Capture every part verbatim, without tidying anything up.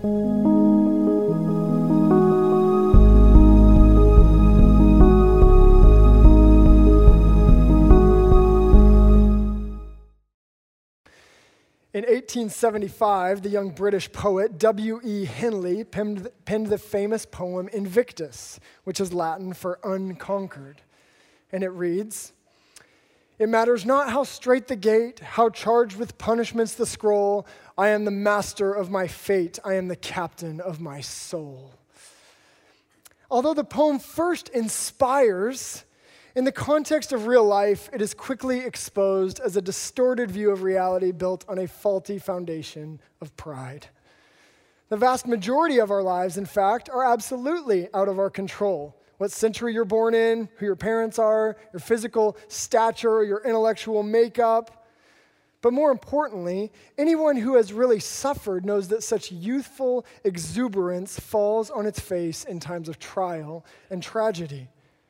In eighteen seventy-five, the young British poet W E Henley penned, penned the famous poem Invictus, which is Latin for unconquered. And it reads, "It matters not how straight the gate, how charged with punishments the scroll, I am the master of my fate, I am the captain of my soul." Although the poem first inspires, in the context of real life, it is quickly exposed as a distorted view of reality built on a faulty foundation of pride. The vast majority of our lives, in fact, are absolutely out of our control. What century you're born in, who your parents are, your physical stature, your intellectual makeup. But more importantly, anyone who has really suffered knows that such youthful exuberance falls on its face in times of trial and tragedy.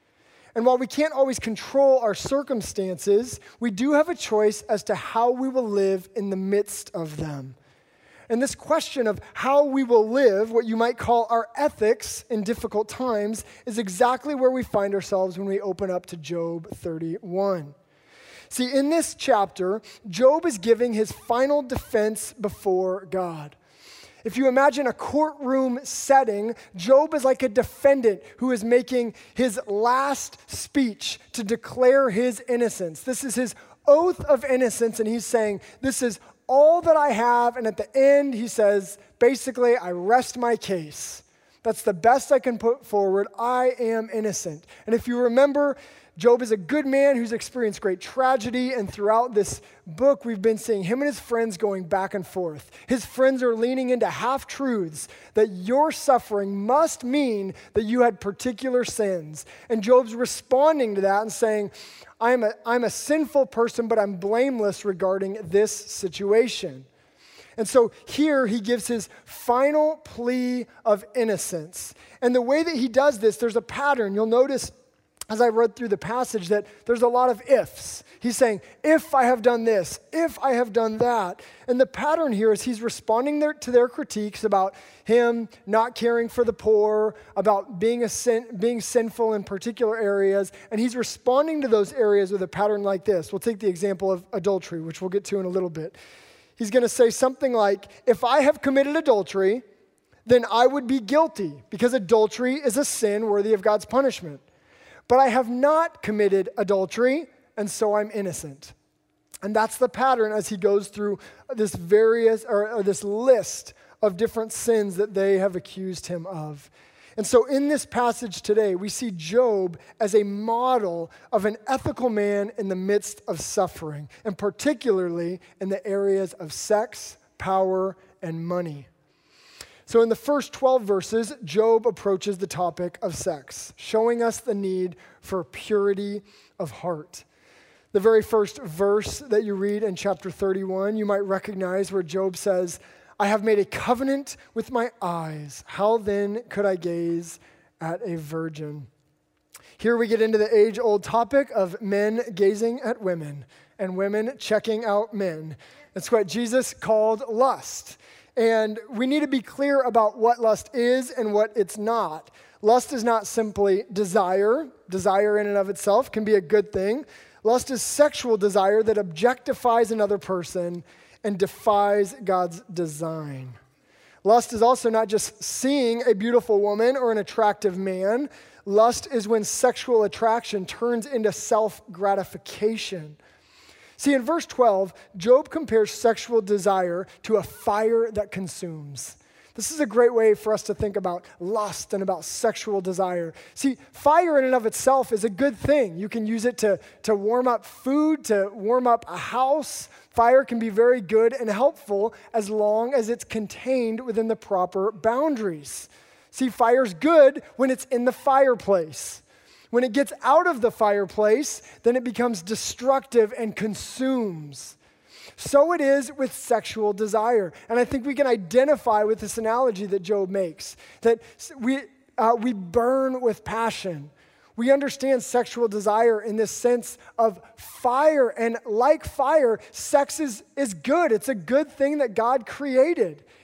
And while we can't always control our circumstances, we do have a choice as to how we will live in the midst of them. And this question of how we will live, what you might call our ethics in difficult times, is exactly where we find ourselves when we open up to Job thirty-one. See, in this chapter, Job is giving his final defense before God. If you imagine a courtroom setting, Job is like a defendant who is making his last speech to declare his innocence. This is his oath of innocence, and he's saying, this is all that I have, and at the end, he says, basically, I rest my case. That's the best I can put forward. I am innocent. And if you remember, Job is a good man who's experienced great tragedy, and throughout this book, we've been seeing him and his friends going back and forth. His friends are leaning into half-truths that your suffering must mean that you had particular sins. And Job's responding to that and saying, I'm a, I'm a sinful person, but I'm blameless regarding this situation. And so here he gives his final plea of innocence. And the way that he does this, there's a pattern. You'll notice as I read through the passage that there's a lot of ifs. He's saying, if I have done this, if I have done that. And the pattern here is he's responding their, to their critiques about him not caring for the poor, about being, a sin, being sinful in particular areas. And he's responding to those areas with a pattern like this. We'll take the example of adultery, which we'll get to in a little bit. He's going to say something like, if I have committed adultery, then I would be guilty because adultery is a sin worthy of God's punishment. But I have not committed adultery, and so I'm innocent. And that's the pattern as he goes through this various or, or this list of different sins that they have accused him of. And so in this passage today, we see Job as a model of an ethical man in the midst of suffering, and particularly in the areas of sex, power, and money. So in the first twelve verses, Job approaches the topic of sex, showing us the need for purity of heart. The very first verse that you read in chapter thirty-one, you might recognize where Job says, I have made a covenant with my eyes. How then could I gaze at a virgin? Here we get into the age-old topic of men gazing at women and women checking out men. It's what Jesus called lust. And we need to be clear about what lust is and what it's not. Lust is not simply desire. Desire in and of itself can be a good thing. Lust is sexual desire that objectifies another person and defies God's design. Lust is also not just seeing a beautiful woman or an attractive man. Lust is when sexual attraction turns into self-gratification. See, in verse twelve, Job compares sexual desire to a fire that consumes. This is a great way for us to think about lust and about sexual desire. See, fire in and of itself is a good thing. You can use it to, to warm up food, to warm up a house. Fire can be very good and helpful as long as it's contained within the proper boundaries. See, fire's good when it's in the fireplace. When it gets out of the fireplace, then it becomes destructive and consumes. So it is with sexual desire. And I think we can identify with this analogy that Job makes, that we, uh, we burn with passion. We understand sexual desire in this sense of fire. And like fire, sex is, is good. It's a good thing that God created.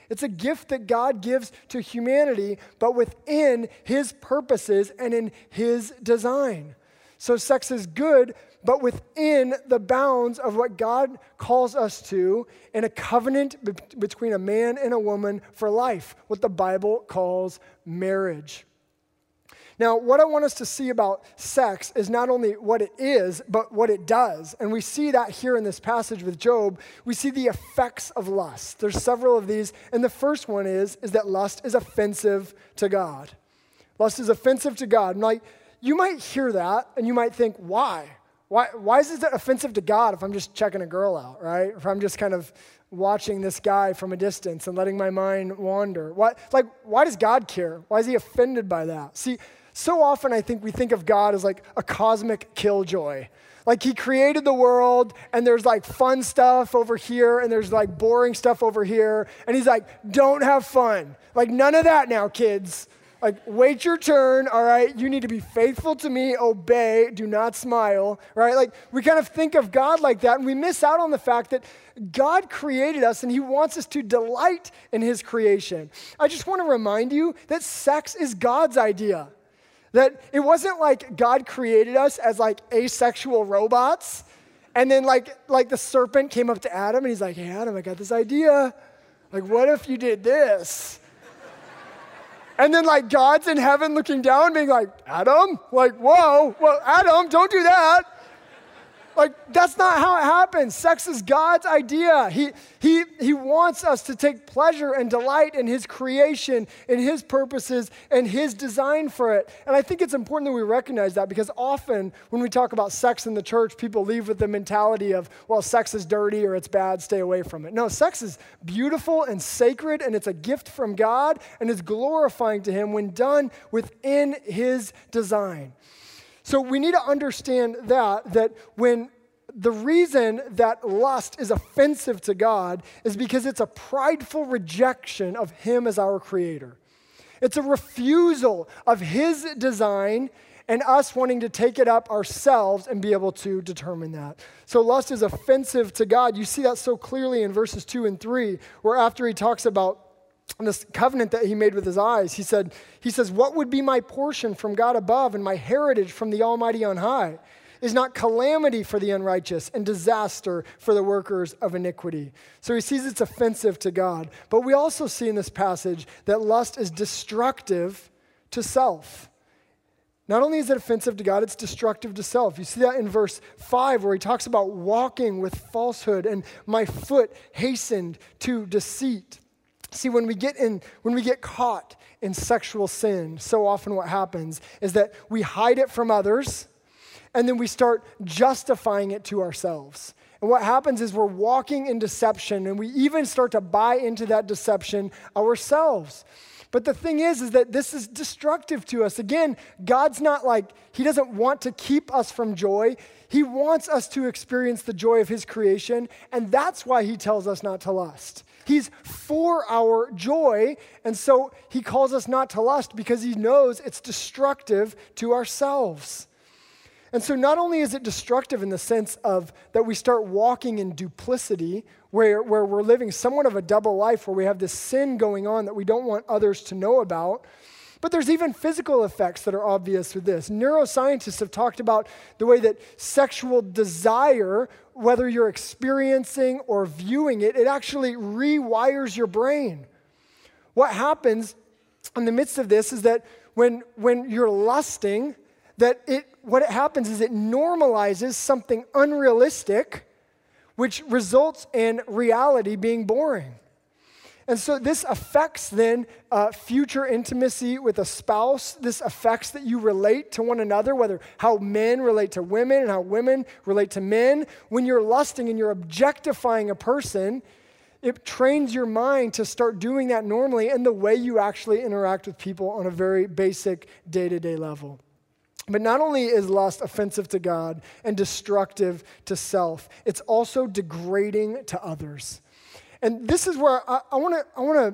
It's a gift that God gives to humanity, but within his purposes and in his design. So sex is good, but within the bounds of what God calls us to in a covenant be- between a man and a woman for life, what the Bible calls marriage. Now, what I want us to see about sex is not only what it is, but what it does. And we see that here in this passage with Job. We see the effects of lust. There's several of these, and the first one is, is that lust is offensive to God. Lust is offensive to God. And like, you might hear that, and you might think, why? Why, why is it offensive to God if I'm just checking a girl out, right? If I'm just kind of watching this guy from a distance and letting my mind wander? What, like, why does God care? Why is he offended by that? See, so often I think we think of God as like a cosmic killjoy. Like he created the world and there's like fun stuff over here and there's like boring stuff over here. And he's like, don't have fun. Like none of that now, kids. Like wait your turn, all right? You need to be faithful to me, obey, do not smile, right? Like we kind of think of God like that and we miss out on the fact that God created us and he wants us to delight in his creation. I just want to remind you that sex is God's idea. That it wasn't like God created us as like asexual robots, and then like, like the serpent came up to Adam and he's like, hey Adam, I got this idea. Like what if you did this? And then like God's in heaven looking down being like, Adam? Like, whoa, well Adam, don't do that. Like, that's not how it happens. Sex is God's idea. He, he, he wants us to take pleasure and delight in his creation, in his purposes, and his design for it. And I think it's important that we recognize that because often when we talk about sex in the church, people leave with the mentality of, well, sex is dirty or it's bad, stay away from it. No, sex is beautiful and sacred, and it's a gift from God, and it's glorifying to him when done within his design. So we need to understand that, that when the reason that lust is offensive to God is because it's a prideful rejection of him as our creator. It's a refusal of his design and us wanting to take it up ourselves and be able to determine that. So lust is offensive to God. You see that so clearly in verses two and three, where after he talks about this covenant that he made with his eyes, he said, he says, what would be my portion from God above and my heritage from the Almighty on high? Is not calamity for the unrighteous and disaster for the workers of iniquity. So he sees it's offensive to God. But we also see in this passage that lust is destructive to self. Not only is it offensive to God, it's destructive to self. You see that in verse five where he talks about walking with falsehood and my foot hastened to deceit. See, when we get in, when we get caught in sexual sin, so often what happens is that we hide it from others, and then we start justifying it to ourselves. And what happens is we're walking in deception, and we even start to buy into that deception ourselves. But the thing is, is that this is destructive to us. Again, God's not like, he doesn't want to keep us from joy. He wants us to experience the joy of his creation, and that's why he tells us not to lust. He's for our joy, and so he calls us not to lust because he knows it's destructive to ourselves. And so not only is it destructive in the sense of that we start walking in duplicity, where, where we're living somewhat of a double life, where we have this sin going on that we don't want others to know about, but there's even physical effects that are obvious with this. Neuroscientists have talked about the way that sexual desire, whether you're experiencing or viewing it, it actually rewires your brain. What happens in the midst of this is that when, when you're lusting, that it what it happens is it normalizes something unrealistic, which results in reality being boring. And so this affects then uh, future intimacy with a spouse. This affects that you relate to one another, whether how men relate to women and how women relate to men. When you're lusting and you're objectifying a person, it trains your mind to start doing that normally in the way you actually interact with people on a very basic day-to-day level. But not only is lust offensive to God and destructive to self, it's also degrading to others. And this is where I want to I want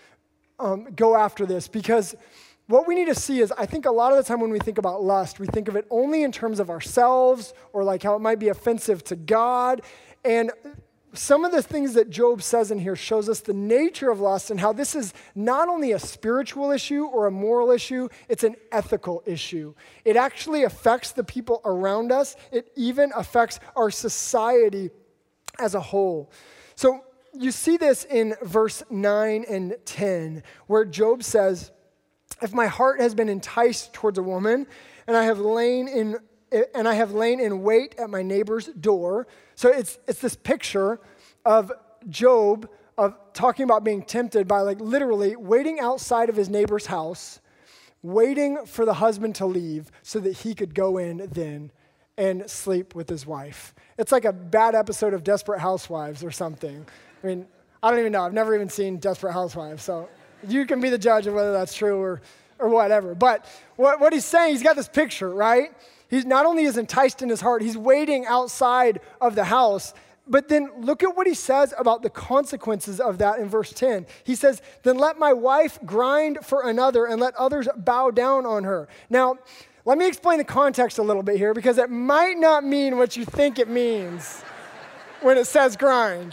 to um, go after this, because what we need to see is, I think a lot of the time when we think about lust, we think of it only in terms of ourselves or like how it might be offensive to God. And some of the things that Job says in here shows us the nature of lust and how this is not only a spiritual issue or a moral issue, it's an ethical issue. It actually affects the people around us. It even affects our society as a whole. So you see this in verse nine and ten, where Job says, if my heart has been enticed towards a woman, and I have lain in and I have lain in wait at my neighbor's door. So it's it's this picture of Job of talking about being tempted by like literally waiting outside of his neighbor's house, waiting for the husband to leave so that he could go in then and sleep with his wife. It's like a bad episode of Desperate Housewives or something. I mean, I don't even know. I've never even seen Desperate Housewives, so you can be the judge of whether that's true or or whatever. But what, what he's saying, he's got this picture, right? He's not only is enticed in his heart, he's waiting outside of the house. But then look at what he says about the consequences of that in verse ten. He says, then let my wife grind for another and let others bow down on her. Now, let me explain the context a little bit here because it might not mean what you think it means when it says grind.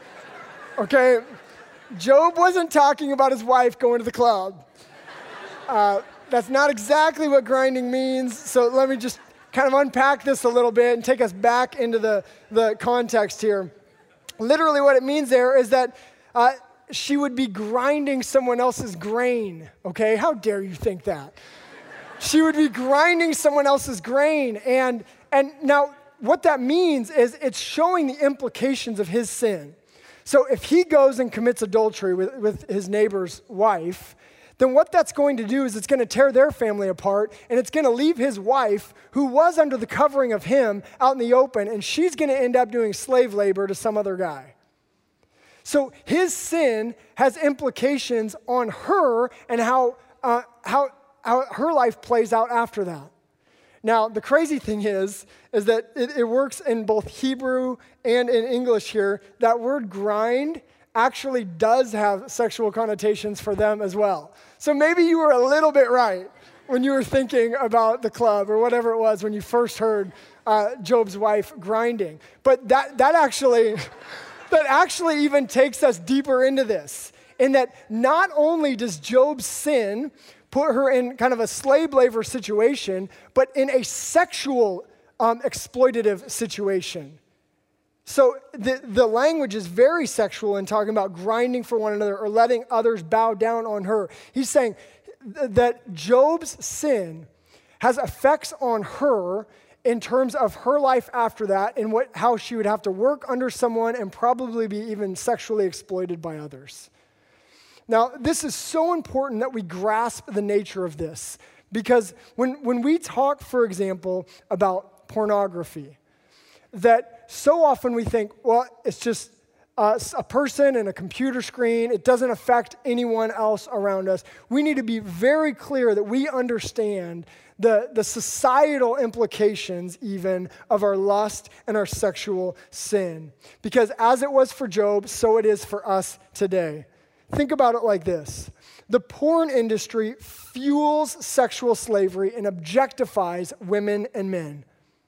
Okay? Job wasn't talking about his wife going to the club. Uh, that's not exactly what grinding means, so let me just kind of unpack this a little bit and take us back into the, the context here. Literally what it means there is that uh, she would be grinding someone else's grain, okay? How dare you think that? She would be grinding someone else's grain, and, and now what that means is it's showing the implications of his sin. So if he goes and commits adultery with, with his neighbor's wife, then what that's going to do is it's going to tear their family apart, and it's going to leave his wife, who was under the covering of him, out in the open, and she's going to end up doing slave labor to some other guy. So his sin has implications on her and how, uh, how, how her life plays out after that. Now, the crazy thing is, is that it, it works in both Hebrew and in English here. That word grind actually does have sexual connotations for them as well. So maybe you were a little bit right when you were thinking about the club or whatever it was when you first heard uh, Job's wife grinding. But that that actually that actually even takes us deeper into this, in that not only does Job's sin put her in kind of a slave labor situation, but in a sexual um, exploitative situation. So the, the language is very sexual in talking about grinding for one another or letting others bow down on her. He's saying th- that Job's sin has effects on her in terms of her life after that and what, how she would have to work under someone and probably be even sexually exploited by others. Now, this is so important that we grasp the nature of this, because when, when we talk, for example, about pornography, that so often we think, well, it's just uh, a person and a computer screen. It doesn't affect anyone else around us. We need to be very clear that we understand the, the societal implications even of our lust and our sexual sin. Because as it was for Job, so it is for us today. Think about it like this. The porn industry fuels sexual slavery and objectifies women and men.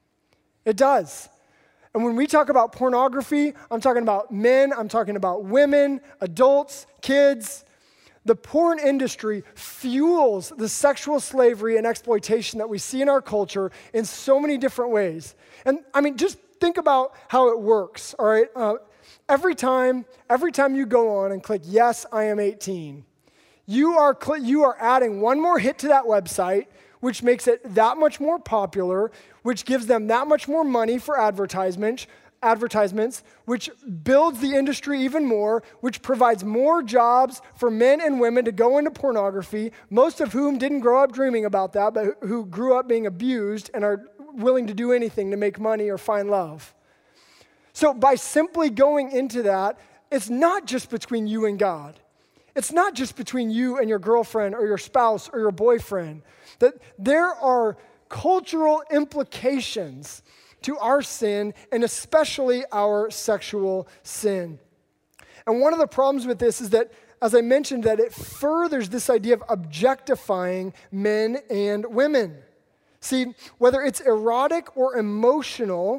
It does. And when we talk about pornography, I'm talking about men, I'm talking about women, adults, kids. The porn industry fuels the sexual slavery and exploitation that we see in our culture in so many different ways. And I mean, just think about how it works, all right? Uh, every time, every time you go on and click, yes, I am eighteen, you are, cl- you are adding one more hit to that website, which makes it that much more popular, which gives them that much more money for advertisement, advertisements, which builds the industry even more, which provides more jobs for men and women to go into pornography, most of whom didn't grow up dreaming about that, but who grew up being abused and are willing to do anything to make money or find love. So by simply going into that, it's not just between you and God. It's not just between you and your girlfriend or your spouse or your boyfriend. That there are cultural implications to our sin, and especially our sexual sin. And one of the problems with this is that, as I mentioned, that it furthers this idea of objectifying men and women. See, whether it's erotic or emotional,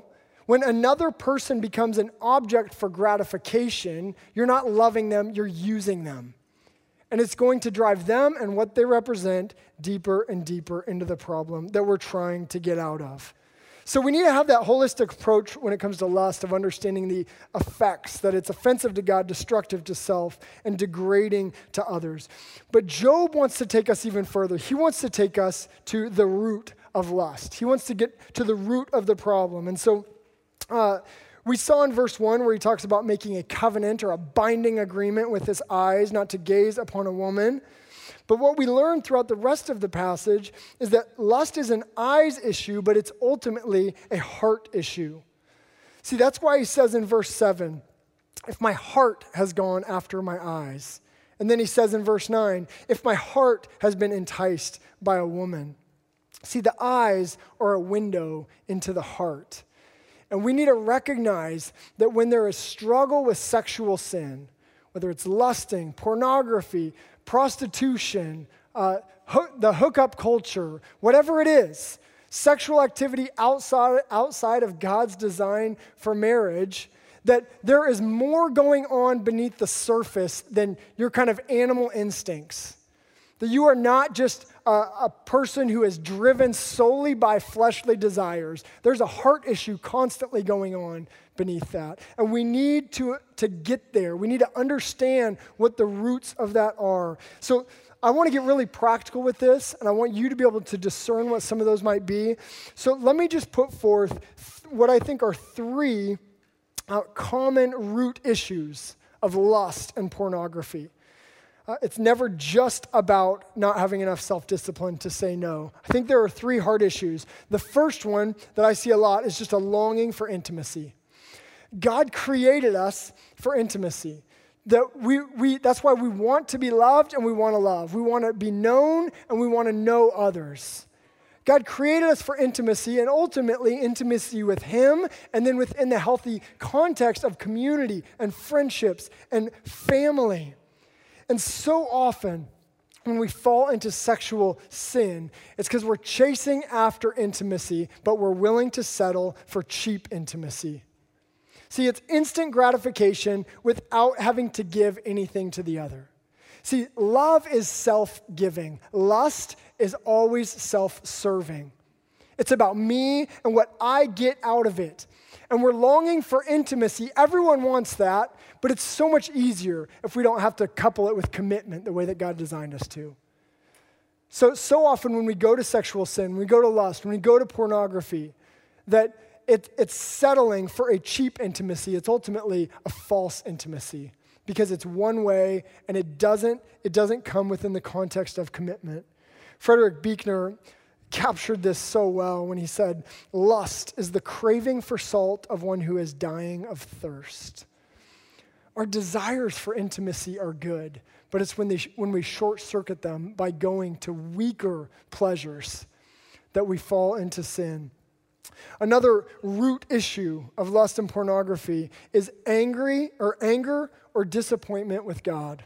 When another person becomes an object for gratification, you're not loving them, you're using them. And it's going to drive them and what they represent deeper and deeper into the problem that we're trying to get out of. So we need to have that holistic approach when it comes to lust, of understanding the effects, that it's offensive to God, destructive to self, and degrading to others. But Job wants to take us even further. He wants to take us to the root of lust. He wants to get to the root of the problem. And so uh, we saw in verse one where he talks about making a covenant or a binding agreement with his eyes not to gaze upon a woman. But what we learn throughout the rest of the passage is that lust is an eyes issue, but it's ultimately a heart issue. See, that's why he says in verse seven, if my heart has gone after my eyes. And then he says in verse nine, if my heart has been enticed by a woman. See, the eyes are a window into the heart. And we need to recognize that when there is struggle with sexual sin, whether it's lusting, pornography, prostitution, uh, ho- the hookup culture, whatever it is, sexual activity outside, outside of God's design for marriage, that there is more going on beneath the surface than your kind of animal instincts. That you are not just a, a person who is driven solely by fleshly desires. There's a heart issue constantly going on beneath that. And we need to, to get there. We need to understand what the roots of that are. So I want to get really practical with this, and I want you to be able to discern what some of those might be. So let me just put forth th- what I think are three uh, common root issues of lust and pornography. Uh, it's never just about not having enough self-discipline to say no. I think there are three hard issues. The first one that I see a lot is just a longing for intimacy. God created us for intimacy. That we, we, that's why we want to be loved and we want to love. We want to be known and we want to know others. God created us for intimacy, and ultimately intimacy with Him, and then within the healthy context of community and friendships and family. And so often, when we fall into sexual sin, it's because we're chasing after intimacy, but we're willing to settle for cheap intimacy. See, it's instant gratification without having to give anything to the other. See, love is self-giving. Lust is always self-serving. It's about me and what I get out of it. And we're longing for intimacy. Everyone wants that, but it's so much easier if we don't have to couple it with commitment the way that God designed us to. So, so often when we go to sexual sin, when we go to lust, when we go to pornography, that it, it's settling for a cheap intimacy. It's ultimately a false intimacy because it's one way and it doesn't, it doesn't come within the context of commitment. Frederick Buechner captured this so well when he said, lust is the craving for salt of one who is dying of thirst. Our desires for intimacy are good, but it's when, they sh- when we short-circuit them by going to weaker pleasures that we fall into sin. Another root issue of lust and pornography is angry or anger or disappointment with God.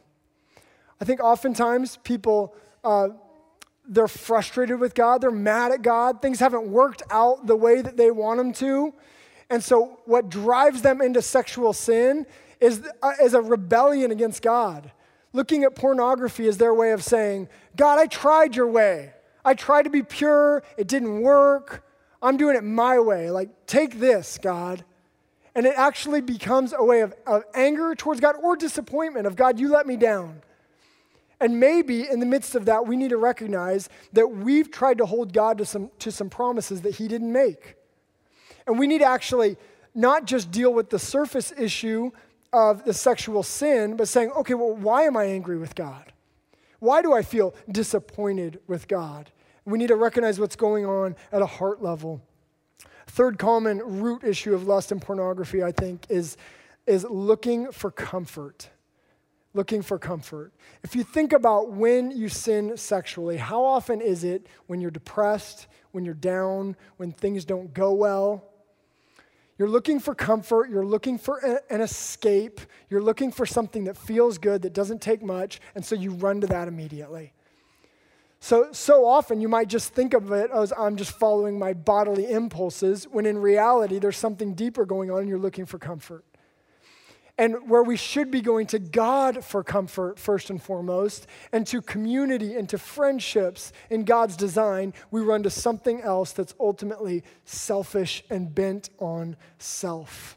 I think oftentimes people uh, they're frustrated with God. They're mad at God. Things haven't worked out the way that they want them to. And so what drives them into sexual sin is, uh, is a rebellion against God. Looking at pornography as their way of saying, God, I tried your way. I tried to be pure. It didn't work. I'm doing it my way. Like, take this, God. And it actually becomes a way of, of anger towards God or disappointment of, God, you let me down. And maybe in the midst of that, we need to recognize that we've tried to hold God to some, to some promises that He didn't make. And we need to actually not just deal with the surface issue of the sexual sin, but saying, okay, well, why am I angry with God? Why do I feel disappointed with God? We need to recognize what's going on at a heart level. Third common root issue of lust and pornography, I think, is, is looking for comfort. Looking for comfort. If you think about when you sin sexually, how often is it when you're depressed, when you're down, when things don't go well? You're looking for comfort, you're looking for a, an escape, you're looking for something that feels good, that doesn't take much, and so you run to that immediately. So, so often you might just think of it as I'm just following my bodily impulses, when in reality there's something deeper going on and you're looking for comfort. And where we should be going to God for comfort first and foremost, and to community and to friendships in God's design, we run to something else that's ultimately selfish and bent on self.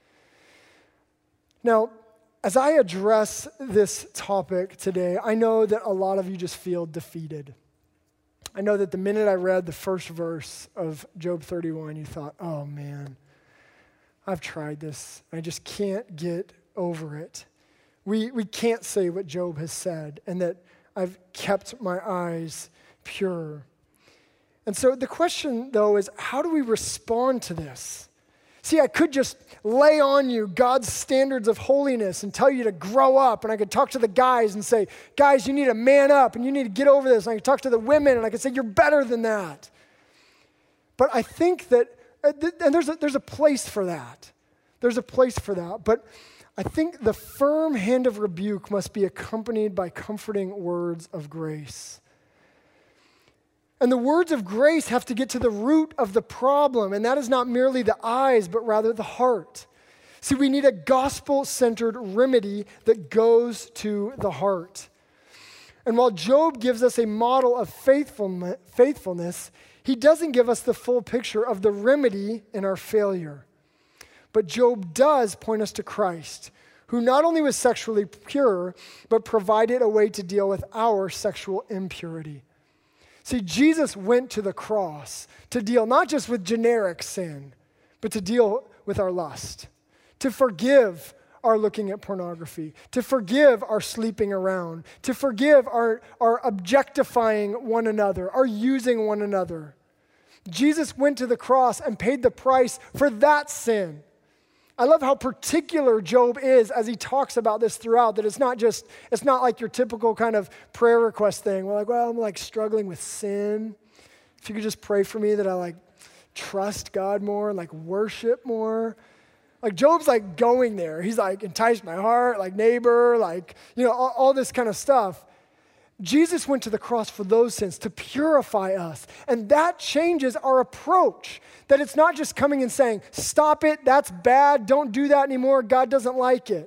Now, as I address this topic today, I know that a lot of you just feel defeated. I know that the minute I read the first verse of Job thirty-one, you thought, oh man, I've tried this. I just can't get over it. We, we can't say what Job has said, and that I've kept my eyes pure. And so the question, though, is how do we respond to this? See, I could just lay on you God's standards of holiness and tell you to grow up. And I could talk to the guys and say, guys, you need to man up and you need to get over this. And I could talk to the women and I could say, you're better than that. But I think that, and there's a, there's a place for that. There's a place for that. But I think the firm hand of rebuke must be accompanied by comforting words of grace. And the words of grace have to get to the root of the problem, and that is not merely the eyes, but rather the heart. See, we need a gospel-centered remedy that goes to the heart. And while Job gives us a model of faithfulness, he doesn't give us the full picture of the remedy in our failure. But Job does point us to Christ, who not only was sexually pure, but provided a way to deal with our sexual impurity. See, Jesus went to the cross to deal not just with generic sin, but to deal with our lust, to forgive our looking at pornography, to forgive our sleeping around, to forgive our, our objectifying one another, our using one another. Jesus went to the cross and paid the price for that sin. I love how particular Job is as he talks about this throughout, that it's not just, it's not like your typical kind of prayer request thing. We're like, well, I'm like struggling with sin. If you could just pray for me that I like trust God more and like worship more. Like Job's like going there. He's like, entice my heart, like neighbor, like, you know, all, all this kind of stuff. Jesus went to the cross for those sins, to purify us. And that changes our approach. That it's not just coming and saying, stop it, that's bad, don't do that anymore, God doesn't like it.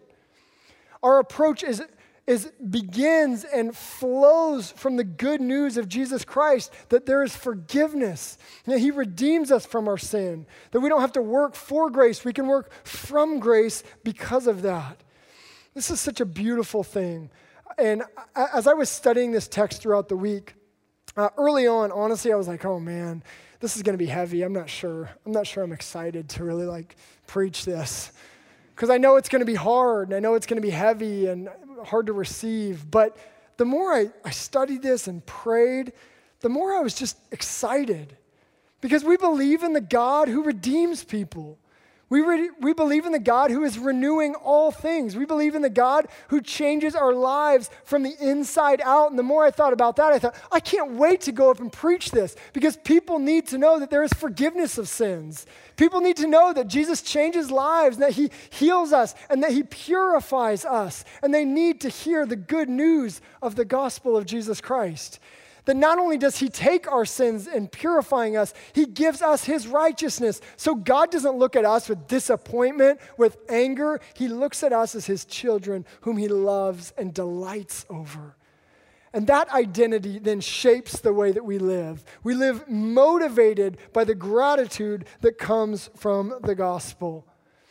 Our approach is, is begins and flows from the good news of Jesus Christ, that there is forgiveness, that he redeems us from our sin, that we don't have to work for grace, we can work from grace because of that. This is such a beautiful thing. And as I was studying this text throughout the week, uh, early on, honestly, I was like, oh man, this is going to be heavy. I'm not sure. I'm not sure I'm excited to really like preach this. Because I know it's going to be hard, and I know it's going to be heavy and hard to receive. But the more I, I studied this and prayed, the more I was just excited. Because we believe in the God who redeems people. We, re- we believe in the God who is renewing all things. We believe in the God who changes our lives from the inside out. And the more I thought about that, I thought, I can't wait to go up and preach this, because people need to know that there is forgiveness of sins. People need to know that Jesus changes lives, and that he heals us, and that he purifies us. And they need to hear the good news of the gospel of Jesus Christ. That not only does he take our sins and purifying us, he gives us his righteousness. So God doesn't look at us with disappointment, with anger. He looks at us as his children whom he loves and delights over. And that identity then shapes the way that we live. We live motivated by the gratitude that comes from the gospel.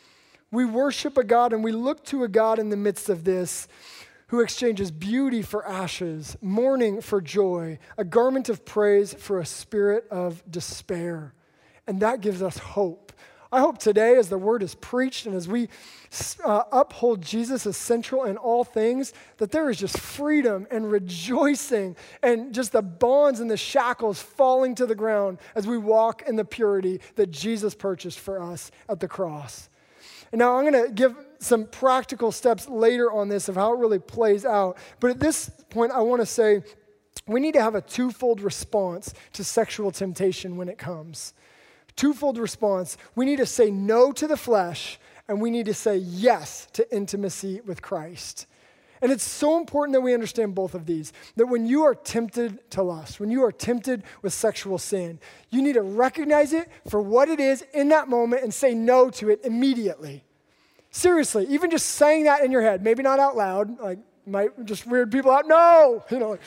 We worship a God and we look to a God in the midst of this, who exchanges beauty for ashes, mourning for joy, a garment of praise for a spirit of despair. And that gives us hope. I hope today, as the word is preached and as we uh, uphold Jesus as central in all things, that there is just freedom and rejoicing and just the bonds and the shackles falling to the ground as we walk in the purity that Jesus purchased for us at the cross. And now I'm going to give some practical steps later on this of how it really plays out. But at this point, I want to say we need to have a twofold response to sexual temptation when it comes. Twofold response. We need to say no to the flesh, and we need to say yes to intimacy with Christ. And it's so important that we understand both of these, that when you are tempted to lust, when you are tempted with sexual sin, you need to recognize it for what it is in that moment and say no to it immediately. Seriously, even just saying that in your head, maybe not out loud, like might just weird people out, no, you know, like,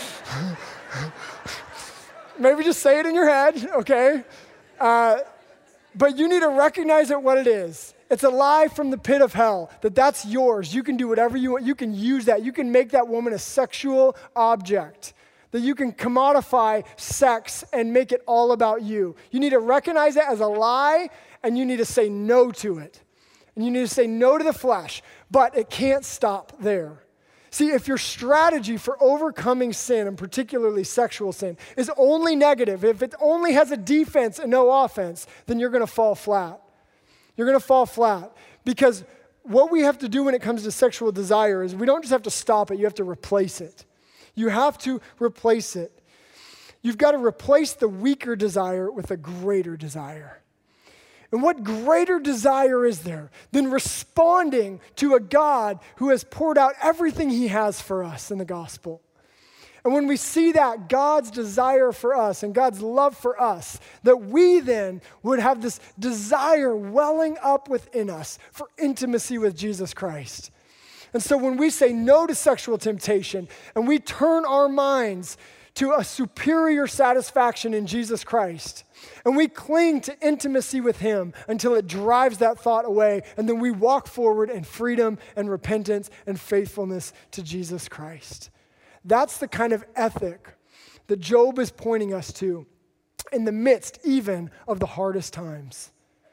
maybe just say it in your head, okay? Uh, but you need to recognize it what it is. It's a lie from the pit of hell, that that's yours. You can do whatever you want. You can use that. You can make that woman a sexual object, that you can commodify sex and make it all about you. You need to recognize it as a lie, and you need to say no to it. And you need to say no to the flesh, but it can't stop there. See, if your strategy for overcoming sin, and particularly sexual sin, is only negative, if it only has a defense and no offense, then you're going to fall flat. You're going to fall flat, because what we have to do when it comes to sexual desire is we don't just have to stop it, you have to replace it. You have to replace it. You've got to replace the weaker desire with a greater desire. And what greater desire is there than responding to a God who has poured out everything he has for us in the gospel? And when we see that, God's desire for us and God's love for us, that we then would have this desire welling up within us for intimacy with Jesus Christ. And so when we say no to sexual temptation and we turn our minds to a superior satisfaction in Jesus Christ, and we cling to intimacy with him until it drives that thought away, and then we walk forward in freedom and repentance and faithfulness to Jesus Christ. That's the kind of ethic that Job is pointing us to in the midst even of the hardest times.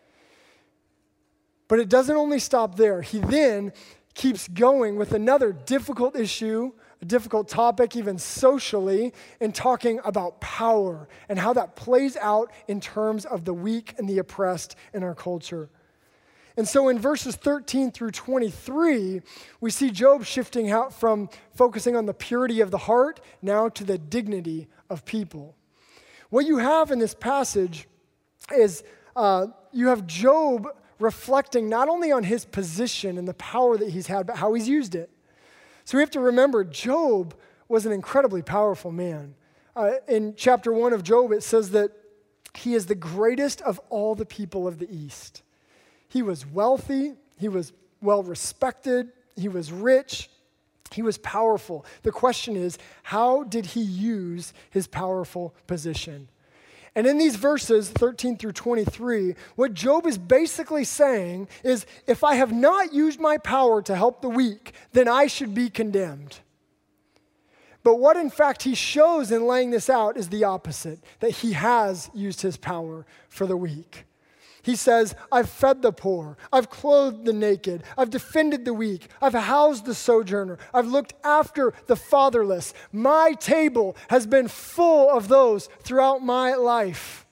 But it doesn't only stop there. He then keeps going with another difficult issue, a difficult topic even socially, in talking about power and how that plays out in terms of the weak and the oppressed in our culture. And so in verses thirteen through twenty-three, we see Job shifting out from focusing on the purity of the heart now to the dignity of people. What you have in this passage is uh, you have Job reflecting not only on his position and the power that he's had, but how he's used it. So we have to remember, Job was an incredibly powerful man. Uh, in chapter one of Job, it says that he is the greatest of all the people of the East. He was wealthy, he was well respected, he was rich, he was powerful. The question is, how did he use his powerful position? And in these verses, thirteen through twenty-three, what Job is basically saying is, if I have not used my power to help the weak, then I should be condemned. But what in fact he shows in laying this out is the opposite, that he has used his power for the weak. He says, I've fed the poor, I've clothed the naked, I've defended the weak, I've housed the sojourner, I've looked after the fatherless. My table has been full of those throughout my life.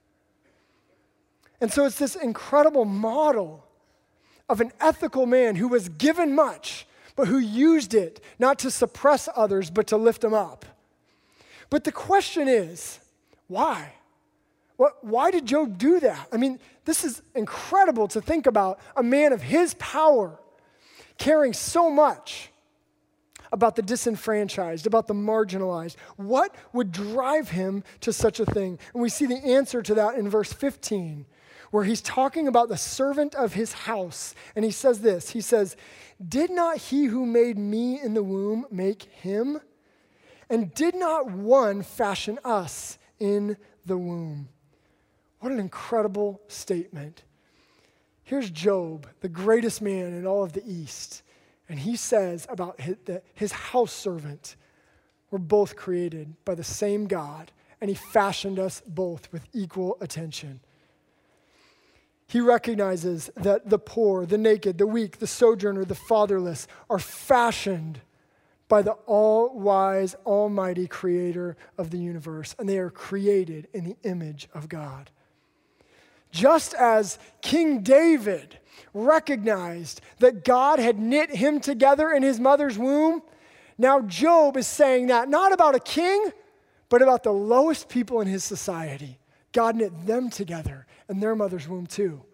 And so it's this incredible model of an ethical man who was given much, but who used it not to suppress others, but to lift them up. But the question is, why? What, why did Job do that? I mean, this is incredible to think about a man of his power caring so much about the disenfranchised, about the marginalized. What would drive him to such a thing? And we see the answer to that in verse fifteen, where he's talking about the servant of his house. And he says this, he says, did not he who made me in the womb make him? And did not one fashion us in the womb? What an incredible statement. Here's Job, the greatest man in all of the East, and he says about his, the, his house servant, we're both created by the same God, and he fashioned us both with equal attention. He recognizes that the poor, the naked, the weak, the sojourner, the fatherless are fashioned by the all-wise, almighty creator of the universe, and they are created in the image of God. Just as King David recognized that God had knit him together in his mother's womb, now Job is saying that not about a king, but about the lowest people in his society. God knit them together in their mother's womb too.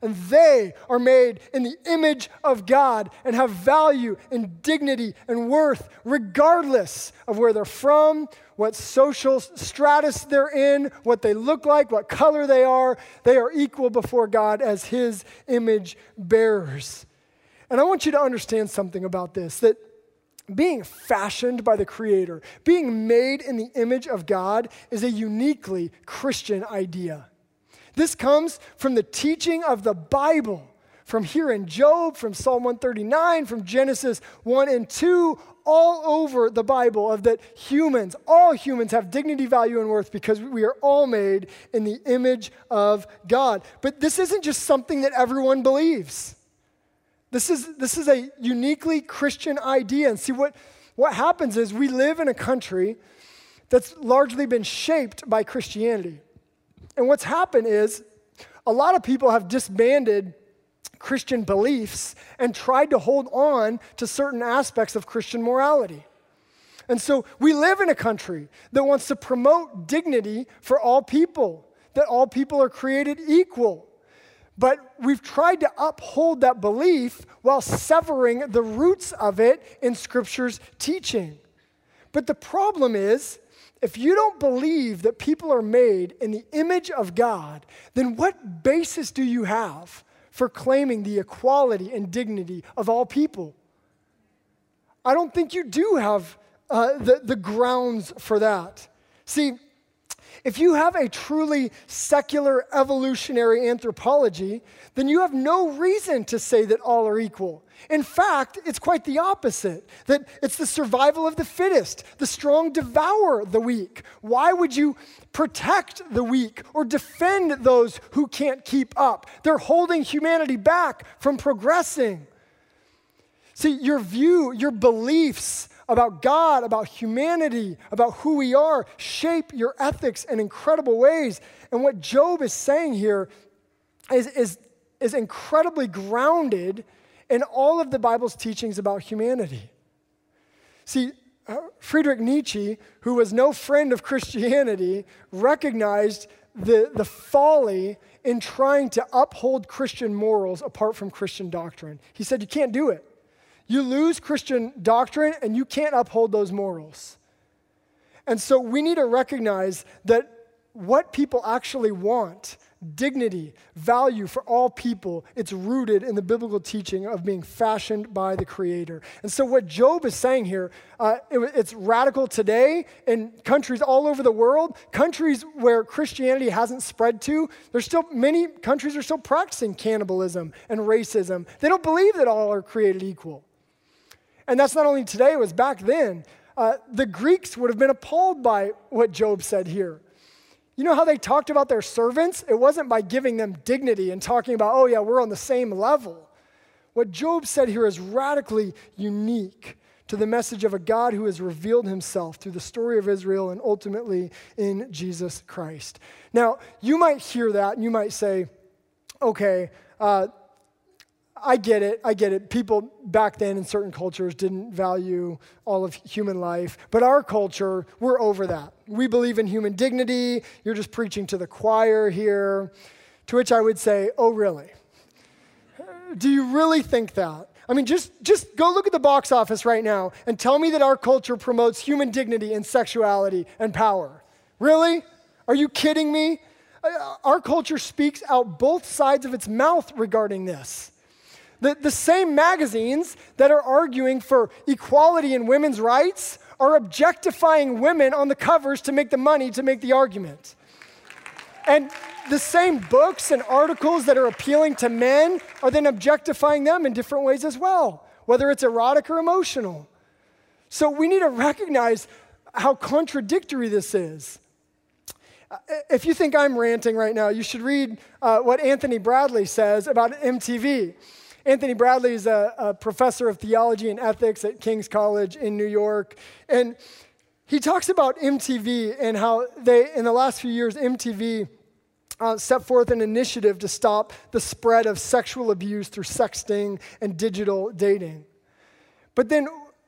And they are made in the image of God and have value and dignity and worth regardless of where they're from, what social stratus they're in, what they look like, what color they are. They are equal before God as his image bearers. And I want you to understand something about this, that being fashioned by the Creator, being made in the image of God is a uniquely Christian idea. This comes from the teaching of the Bible, from here in Job, from Psalm one thirty-nine, from Genesis one and two, all over the Bible, of that humans, all humans have dignity, value, and worth because we are all made in the image of God. But this isn't just something that everyone believes. This is, this is a uniquely Christian idea. And see, what, what happens is we live in a country that's largely been shaped by Christianity. And what's happened is a lot of people have disbanded Christian beliefs and tried to hold on to certain aspects of Christian morality. And so we live in a country that wants to promote dignity for all people, that all people are created equal. But we've tried to uphold that belief while severing the roots of it in Scripture's teaching. But the problem is, if you don't believe that people are made in the image of God, then what basis do you have for claiming the equality and dignity of all people? I don't think you do have uh, the, the grounds for that. See, if you have a truly secular evolutionary anthropology, then you have no reason to say that all are equal. In fact, it's quite the opposite, that it's the survival of the fittest. The strong devour the weak. Why would you protect the weak or defend those who can't keep up? They're holding humanity back from progressing. See, your view, your beliefs about God, about humanity, about who we are, shape your ethics in incredible ways. And what Job is saying here is, is, is incredibly grounded in all of the Bible's teachings about humanity. See, uh, Friedrich Nietzsche, who was no friend of Christianity, recognized the, the folly in trying to uphold Christian morals apart from Christian doctrine. He said, you can't do it. You lose Christian doctrine and you can't uphold those morals. And so we need to recognize that what people actually want, dignity, value for all people, it's rooted in the biblical teaching of being fashioned by the Creator. And so what Job is saying here, uh, it, it's radical today in countries all over the world, countries where Christianity hasn't spread to. There's still, many countries are still practicing cannibalism and racism. They don't believe that all are created equal. And that's not only today, it was back then. Uh, the Greeks would have been appalled by what Job said here. You know how they talked about their servants? It wasn't by giving them dignity and talking about, oh yeah, we're on the same level. What Job said here is radically unique to the message of a God who has revealed himself through the story of Israel and ultimately in Jesus Christ. Now, you might hear that and you might say, okay, uh, I get it, I get it. People back then in certain cultures didn't value all of human life, but our culture, we're over that. We believe in human dignity. You're just preaching to the choir here. To which I would say, oh, really? Do you really think that? I mean, just, just go look at the box office right now and tell me that our culture promotes human dignity and sexuality and power. Really? Are you kidding me? Our culture speaks out both sides of its mouth regarding this. The, the same magazines that are arguing for equality in women's rights are objectifying women on the covers to make the money to make the argument. And the same books and articles that are appealing to men are then objectifying them in different ways as well, whether it's erotic or emotional. So we need to recognize how contradictory this is. If you think I'm ranting right now, you should read uh, what Anthony Bradley says about M T V. Anthony Bradley is a, a professor of theology and ethics at King's College in New York. And he talks about M T V and how they, in the last few years, M T V uh, set forth an initiative to stop the spread of sexual abuse through sexting and digital dating. But then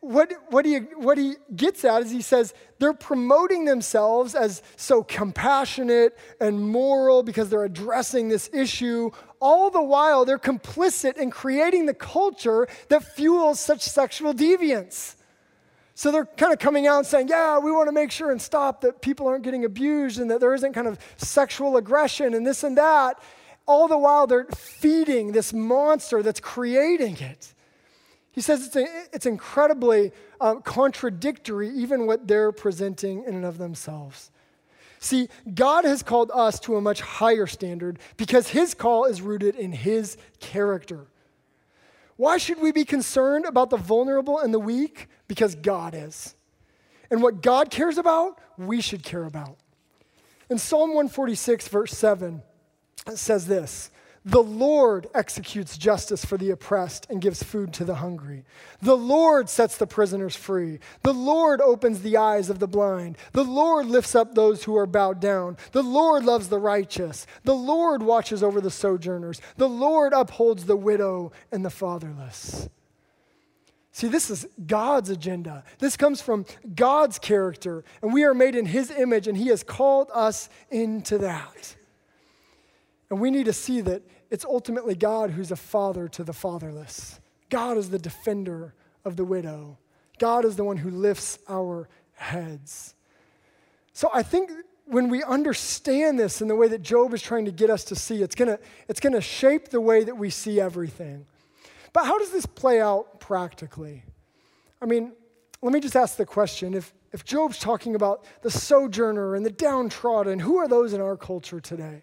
what, what, he, what he gets at is he says they're promoting themselves as so compassionate and moral because they're addressing this issue. All the while, they're complicit in creating the culture that fuels such sexual deviance. So they're kind of coming out and saying, yeah, we want to make sure and stop that people aren't getting abused and that there isn't kind of sexual aggression and this and that. All the while, they're feeding this monster that's creating it. He says it's, a, it's incredibly um, contradictory, even what they're presenting in and of themselves. See, God has called us to a much higher standard because his call is rooted in his character. Why should we be concerned about the vulnerable and the weak? Because God is. And what God cares about, we should care about. In Psalm one forty-six, verse seven, it says this, "The Lord executes justice for the oppressed and gives food to the hungry. The Lord sets the prisoners free. The Lord opens the eyes of the blind. The Lord lifts up those who are bowed down. The Lord loves the righteous. The Lord watches over the sojourners. The Lord upholds the widow and the fatherless." See, this is God's agenda. This comes from God's character, and we are made in his image, and he has called us into that. And we need to see that it's ultimately God who's a father to the fatherless. God is the defender of the widow. God is the one who lifts our heads. So I think when we understand this in the way that Job is trying to get us to see, it's gonna, it's gonna shape the way that we see everything. But how does this play out practically? I mean, let me just ask the question. If, if Job's talking about the sojourner and the downtrodden, who are those in our culture today?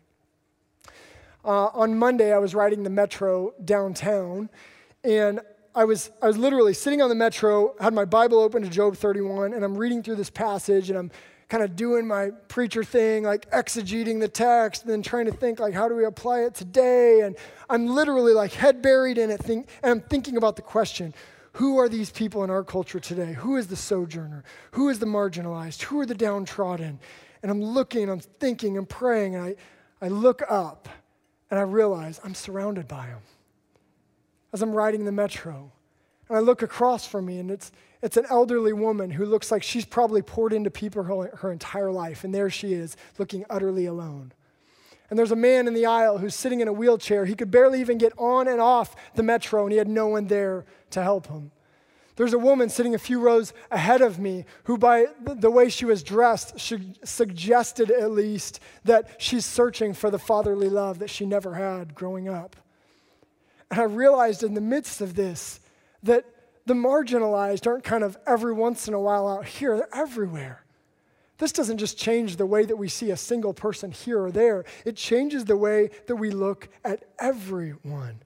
Uh, on Monday, I was riding the metro downtown, and I was I was literally sitting on the metro, had my Bible open to Job thirty-one, and I'm reading through this passage, and I'm kind of doing my preacher thing, like exegeting the text, and then trying to think, like, how do we apply it today? And I'm literally like head buried in it, think, and I'm thinking about the question, who are these people in our culture today? Who is the sojourner? Who is the marginalized? Who are the downtrodden? And I'm looking, I'm thinking, I'm praying, and I, I look up, and I realize I'm surrounded by them as I'm riding the metro. And I look across from me, and it's it's an elderly woman who looks like she's probably poured into people her, her entire life. And there she is, looking utterly alone. And there's a man in the aisle who's sitting in a wheelchair. He could barely even get on and off the metro, and he had no one there to help him. There's a woman sitting a few rows ahead of me who, by the way she was dressed, she suggested at least that she's searching for the fatherly love that she never had growing up. And I realized in the midst of this that the marginalized aren't kind of every once in a while out here, they're everywhere. This doesn't just change the way that we see a single person here or there. It changes the way that we look at everyone.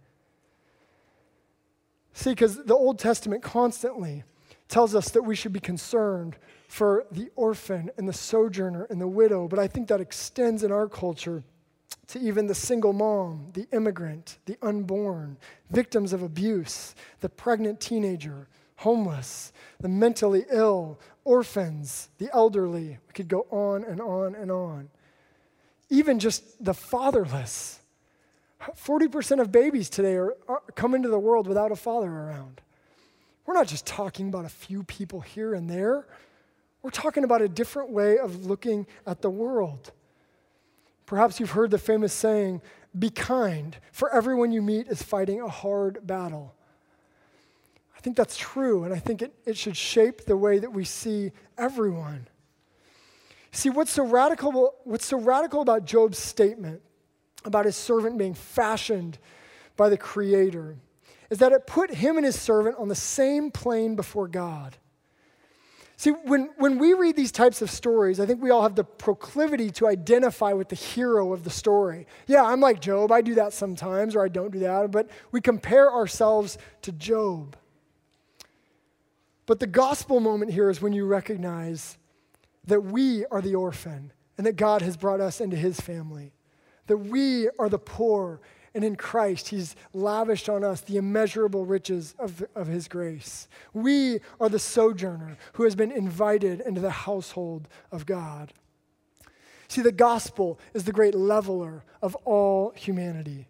See, because the Old Testament constantly tells us that we should be concerned for the orphan and the sojourner and the widow, but I think that extends in our culture to even the single mom, the immigrant, the unborn, victims of abuse, the pregnant teenager, homeless, the mentally ill, orphans, the elderly. We could go on and on and on. Even just the fatherless. forty percent of babies today are, are come into the world without a father around. We're not just talking about a few people here and there. We're talking about a different way of looking at the world. Perhaps you've heard the famous saying, "Be kind, for everyone you meet is fighting a hard battle." I think that's true, and I think it, it should shape the way that we see everyone. See, what's so radical, what's so radical about Job's statement about his servant being fashioned by the Creator is that it put him and his servant on the same plane before God. See, when, when we read these types of stories, I think we all have the proclivity to identify with the hero of the story. Yeah, I'm like Job. I do that sometimes, or I don't do that, but we compare ourselves to Job. But the gospel moment here is when you recognize that we are the orphan and that God has brought us into his family, that we are the poor, and in Christ, he's lavished on us the immeasurable riches of, of his grace. We are the sojourner who has been invited into the household of God. See, the gospel is the great leveler of all humanity.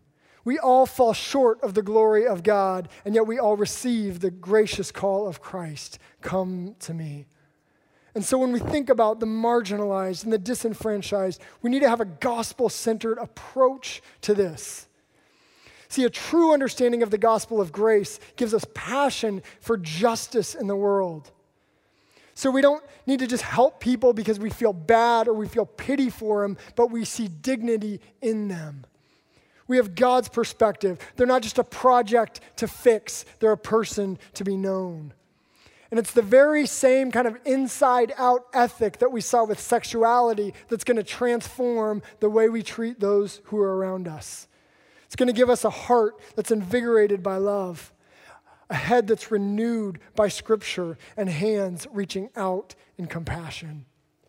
We all fall short of the glory of God, and yet we all receive the gracious call of Christ, come to me. And so when we think about the marginalized and the disenfranchised, we need to have a gospel-centered approach to this. See, a true understanding of the gospel of grace gives us passion for justice in the world. So we don't need to just help people because we feel bad or we feel pity for them, but we see dignity in them. We have God's perspective. They're not just a project to fix, they're a person to be known. And it's the very same kind of inside-out ethic that we saw with sexuality that's going to transform the way we treat those who are around us. It's going to give us a heart that's invigorated by love, a head that's renewed by Scripture, and hands reaching out in compassion.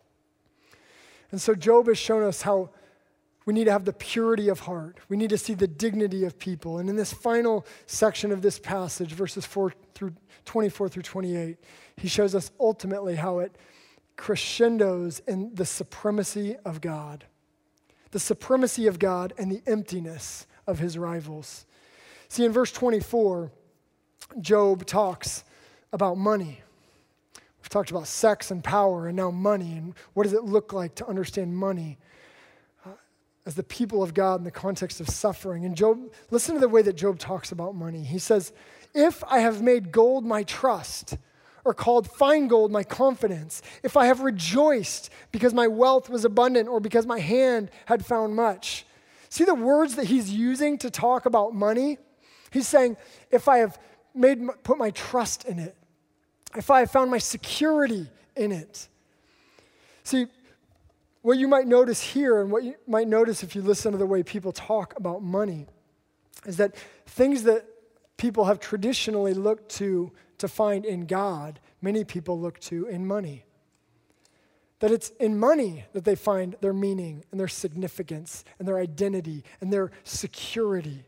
And so Job has shown us how we need to have the purity of heart. We need to see the dignity of people. And in this final section of this passage, verses four through twenty-four through twenty-eight, he shows us ultimately how it crescendos in the supremacy of God. The supremacy of God and the emptiness of his rivals. See, in verse twenty-four, Job talks about money. We've talked about sex and power and now money, and what does it look like to understand money uh, as the people of God in the context of suffering. And Job, listen to the way that Job talks about money. He says, if I have made gold my trust, or called fine gold my confidence, if I have rejoiced because my wealth was abundant or because my hand had found much. See the words that he's using to talk about money? He's saying, if I have made put my trust in it, if I have found my security in it. See, what you might notice here and what you might notice if you listen to the way people talk about money is that things that people have traditionally looked to to find in God, many people look to in money. That it's in money that they find their meaning and their significance and their identity and their security.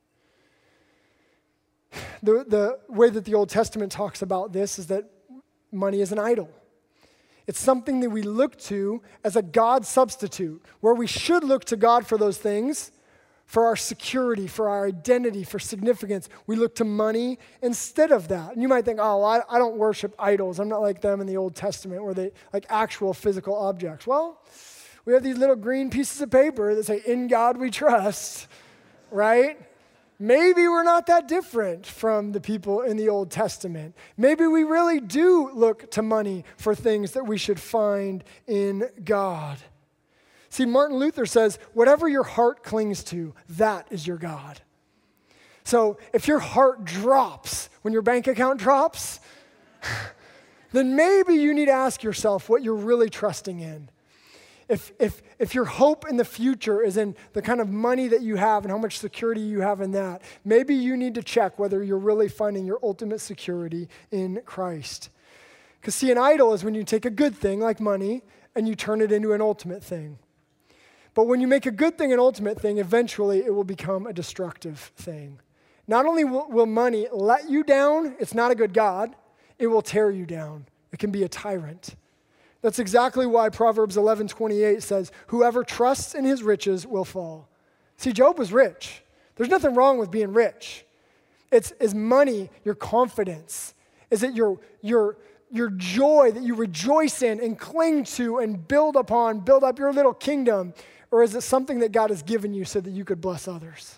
The, the way that the Old Testament talks about this is that money is an idol. It's something that we look to as a God substitute, where we should look to God for those things, for our security, for our identity, for significance. We look to money instead of that. And you might think, oh, I, I don't worship idols. I'm not like them in the Old Testament where they, like actual physical objects. Well, we have these little green pieces of paper that say, in God we trust, right? Maybe we're not that different from the people in the Old Testament. Maybe we really do look to money for things that we should find in God. See, Martin Luther says, whatever your heart clings to, that is your God. So if your heart drops when your bank account drops, then maybe you need to ask yourself what you're really trusting in. If, if, if your hope in the future is in the kind of money that you have and how much security you have in that, maybe you need to check whether you're really finding your ultimate security in Christ. Because see, an idol is when you take a good thing like money and you turn it into an ultimate thing. But when you make a good thing an ultimate thing, eventually it will become a destructive thing. Not only will, will money let you down, it's not a good God, it will tear you down. It can be a tyrant. That's exactly why Proverbs eleven twenty-eight says, whoever trusts in his riches will fall. See, Job was rich. There's nothing wrong with being rich. It's, is money your confidence? Is it your, your, your joy that you rejoice in and cling to and build upon, build up your little kingdom? Or is it something that God has given you so that you could bless others?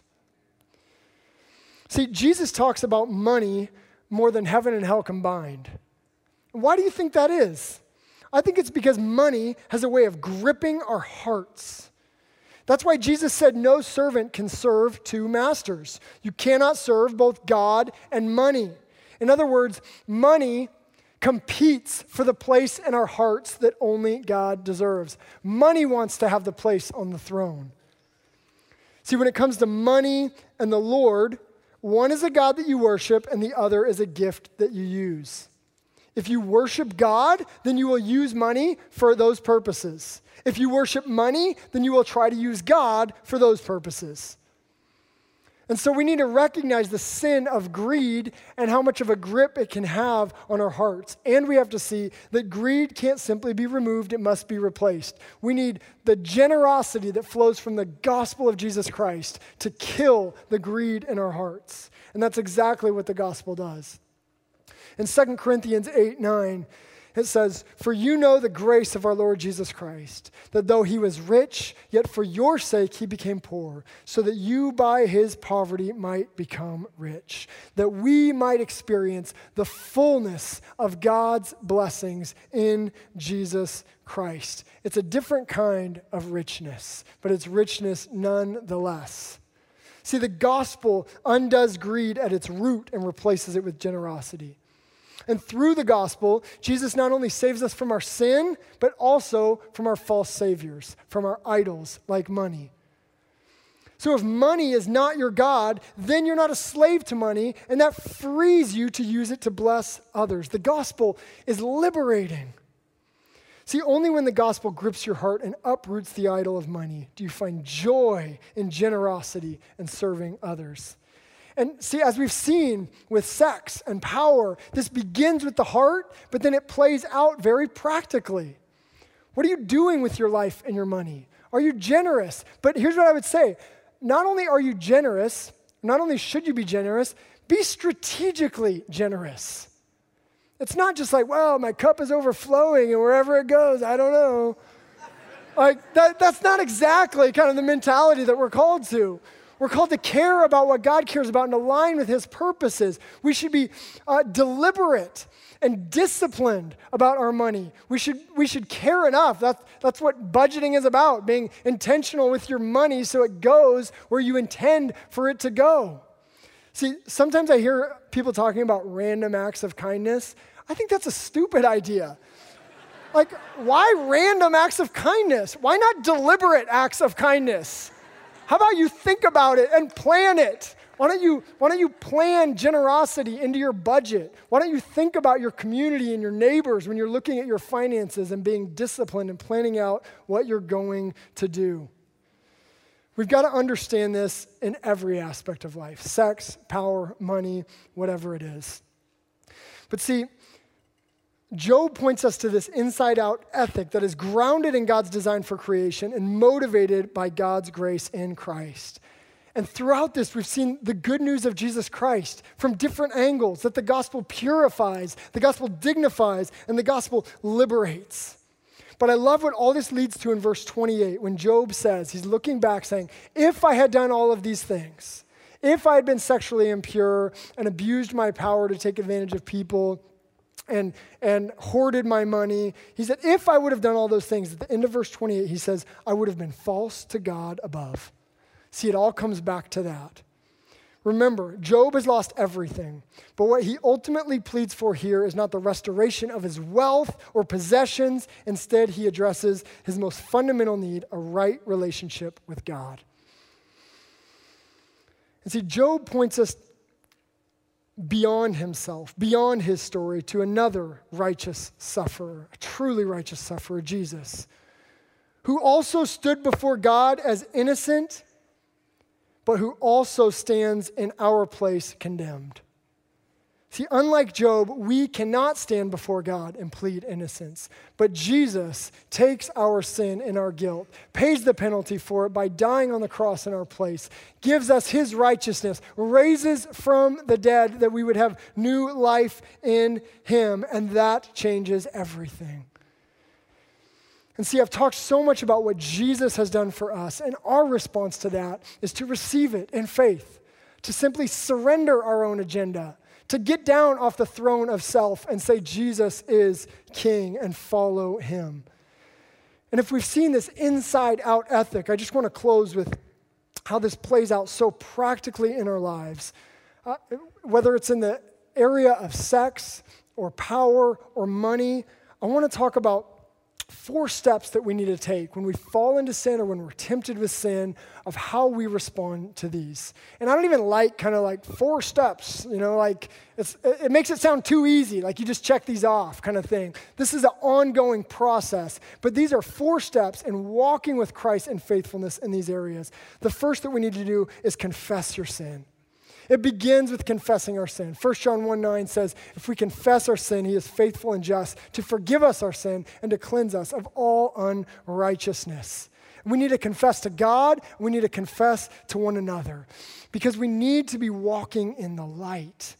See, Jesus talks about money more than heaven and hell combined. Why do you think that is? I think it's because money has a way of gripping our hearts. That's why Jesus said no servant can serve two masters. You cannot serve both God and money. In other words, money competes for the place in our hearts that only God deserves. Money wants to have the place on the throne. See, when it comes to money and the Lord, one is a God that you worship and the other is a gift that you use. If you worship God, then you will use money for those purposes. If you worship money, then you will try to use God for those purposes. And so we need to recognize the sin of greed and how much of a grip it can have on our hearts. And we have to see that greed can't simply be removed, it must be replaced. We need the generosity that flows from the gospel of Jesus Christ to kill the greed in our hearts. And that's exactly what the gospel does. In Second Corinthians eight nine, it says, "For you know the grace of our Lord Jesus Christ, that though he was rich, yet for your sake he became poor, so that you by his poverty might become rich, that we might experience the fullness of God's blessings in Jesus Christ." It's a different kind of richness, but it's richness nonetheless. See, the gospel undoes greed at its root and replaces it with generosity. And through the gospel, Jesus not only saves us from our sin, but also from our false saviors, from our idols like money. So if money is not your God, then you're not a slave to money, and that frees you to use it to bless others. The gospel is liberating. See, only when the gospel grips your heart and uproots the idol of money do you find joy in generosity and serving others. And see, as we've seen with sex and power, this begins with the heart, but then it plays out very practically. What are you doing with your life and your money? Are you generous? But here's what I would say. Not only are you generous, not only should you be generous, be strategically generous. It's not just like, well, my cup is overflowing and wherever it goes, I don't know. Like that, that's not exactly kind of the mentality that we're called to. We're called to care about what God cares about and align with his purposes. We should be uh, deliberate and disciplined about our money. We should, we should care enough. That's, that's what budgeting is about, being intentional with your money so it goes where you intend for it to go. See, sometimes I hear people talking about random acts of kindness. I think that's a stupid idea. Like, why random acts of kindness? Why not deliberate acts of kindness? How about you think about it and plan it? Why don't you, why don't you plan generosity into your budget? Why don't you think about your community and your neighbors when you're looking at your finances and being disciplined and planning out what you're going to do? We've got to understand this in every aspect of life: sex, power, money, whatever it is. But see, Job points us to this inside-out ethic that is grounded in God's design for creation and motivated by God's grace in Christ. And throughout this, we've seen the good news of Jesus Christ from different angles, that the gospel purifies, the gospel dignifies, and the gospel liberates. But I love what all this leads to in verse twenty-eight, when Job says, he's looking back saying, if I had done all of these things, if I had been sexually impure and abused my power to take advantage of people, and and hoarded my money. He said, if I would have done all those things, at the end of verse twenty-eight, he says, I would have been false to God above. See, it all comes back to that. Remember, Job has lost everything, but what he ultimately pleads for here is not the restoration of his wealth or possessions. Instead, he addresses his most fundamental need, a right relationship with God. And see, Job points us beyond himself, beyond his story, to another righteous sufferer, a truly righteous sufferer, Jesus, who also stood before God as innocent, but who also stands in our place condemned. See, unlike Job, we cannot stand before God and plead innocence, but Jesus takes our sin and our guilt, pays the penalty for it by dying on the cross in our place, gives us his righteousness, raises from the dead that we would have new life in him, and that changes everything. And see, I've talked so much about what Jesus has done for us, and our response to that is to receive it in faith, to simply surrender our own agenda, to get down off the throne of self and say Jesus is king and follow him. And if we've seen this inside-out ethic, I just want to close with how this plays out so practically in our lives. Uh, whether it's in the area of sex or power or money, I want to talk about four steps that we need to take when we fall into sin or when we're tempted with sin of how we respond to these. And I don't even like kind of like four steps, you know, like it's, it makes it sound too easy, like you just check these off kind of thing. This is an ongoing process, but these are four steps in walking with Christ in faithfulness in these areas. The first that we need to do is confess your sin. It begins with confessing our sin. First John one nine says, if we confess our sin, he is faithful and just to forgive us our sin and to cleanse us of all unrighteousness. We need to confess to God. We need to confess to one another because we need to be walking in the light.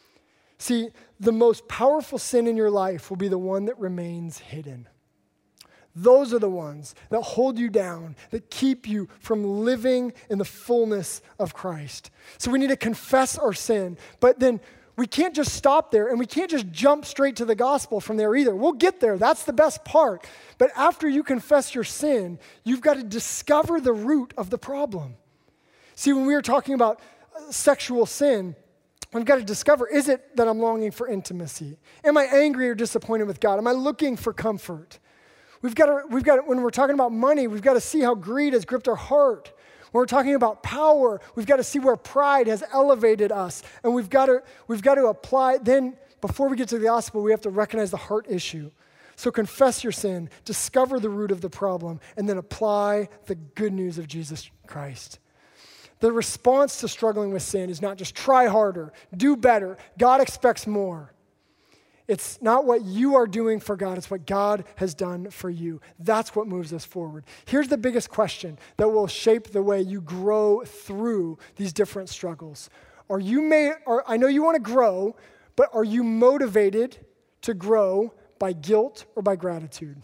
See, the most powerful sin in your life will be the one that remains hidden. Those are the ones that hold you down, that keep you from living in the fullness of Christ. So we need to confess our sin, but then we can't just stop there and we can't just jump straight to the gospel from there either. We'll get there. That's the best part. But after you confess your sin, you've got to discover the root of the problem. See, when we were talking about sexual sin, we've got to discover, is it that I'm longing for intimacy? Am I angry or disappointed with God? Am I looking for comfort? We've got to, we've got to, when we're talking about money, we've got to see how greed has gripped our heart. When we're talking about power, we've got to see where pride has elevated us. And we've got to, we've got to apply, then before we get to the gospel, we have to recognize the heart issue. So confess your sin, discover the root of the problem, and then apply the good news of Jesus Christ. The response to struggling with sin is not just try harder, do better. God expects more. It's not what you are doing for God, it's what God has done for you. That's what moves us forward. Here's the biggest question that will shape the way you grow through these different struggles. Are you may, are, I know you want to grow, but are you motivated to grow by guilt or by gratitude?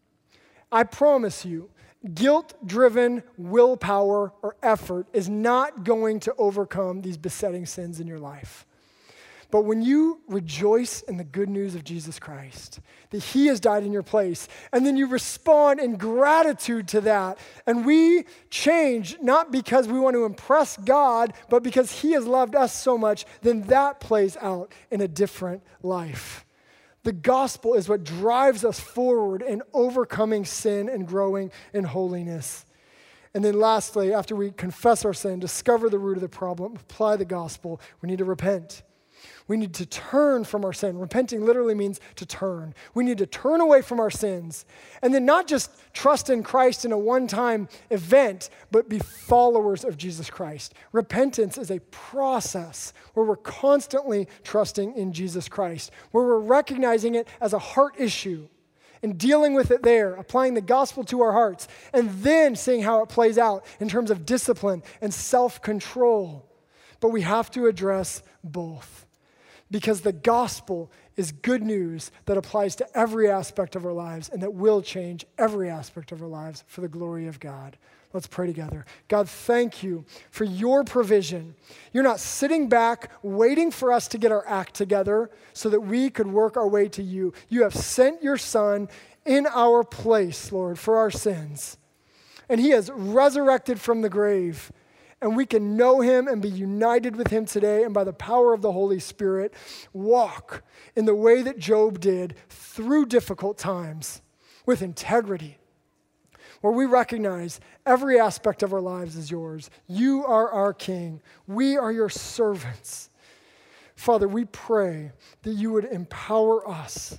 I promise you, guilt-driven willpower or effort is not going to overcome these besetting sins in your life. But when you rejoice in the good news of Jesus Christ, that he has died in your place, and then you respond in gratitude to that, and we change not because we want to impress God, but because he has loved us so much, then that plays out in a different life. The gospel is what drives us forward in overcoming sin and growing in holiness. And then lastly, after we confess our sin, discover the root of the problem, apply the gospel, we need to repent. We need to turn from our sin. Repenting literally means to turn. We need to turn away from our sins and then not just trust in Christ in a one-time event, but be followers of Jesus Christ. Repentance is a process where we're constantly trusting in Jesus Christ, where we're recognizing it as a heart issue and dealing with it there, applying the gospel to our hearts, and then seeing how it plays out in terms of discipline and self-control. But we have to address both. Because the gospel is good news that applies to every aspect of our lives and that will change every aspect of our lives for the glory of God. Let's pray together. God, thank you for your provision. You're not sitting back waiting for us to get our act together so that we could work our way to you. You have sent your Son in our place, Lord, for our sins. And he has resurrected from the grave. And we can know him and be united with him today, and by the power of the Holy Spirit, walk in the way that Job did through difficult times with integrity, where we recognize every aspect of our lives is yours. You are our King. We are your servants. Father, we pray that you would empower us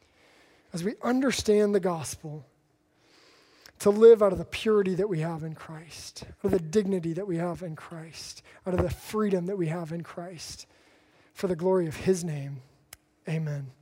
as we understand the gospel to live out of the purity that we have in Christ, out of the dignity that we have in Christ, out of the freedom that we have in Christ, for the glory of his name. Amen.